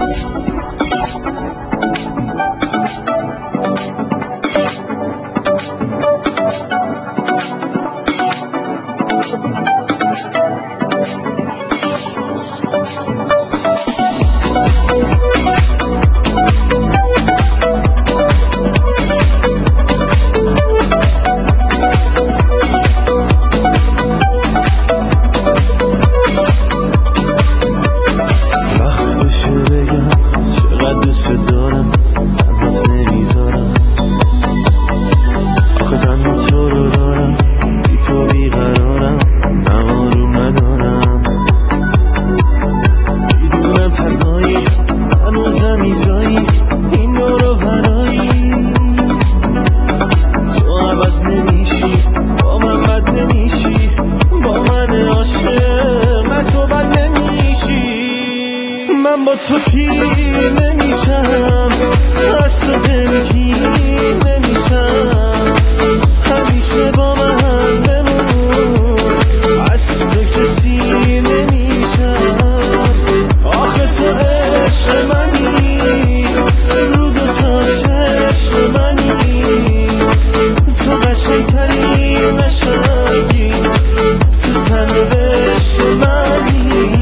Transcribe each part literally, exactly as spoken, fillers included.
من با تو پیر نمیشم، از تو دلگیر نمیشم، همیشه با من بمون، از تو کسی نمیشم. آخه تو عشق منی، رو دو تا چشم منی، تو قشنگترین قشنگی، تو سرنوشت منی.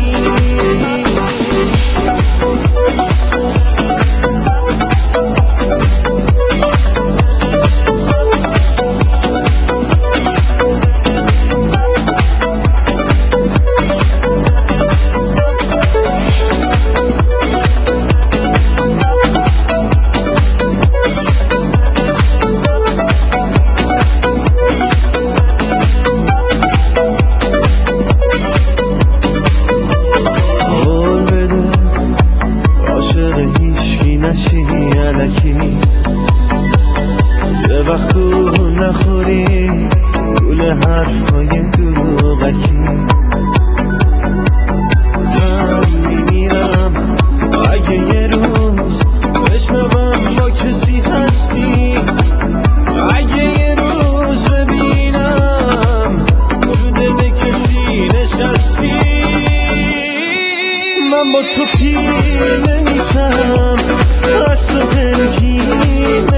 الکی یه وقت گول نخوری گول حرفای دروغکی. من میمیرم اگه یه روز بشنوم با کسی هستی، اگه یه روز ببینم تو دل کسی نشستی. من با تو پیر نمیشم، از تو دلگیر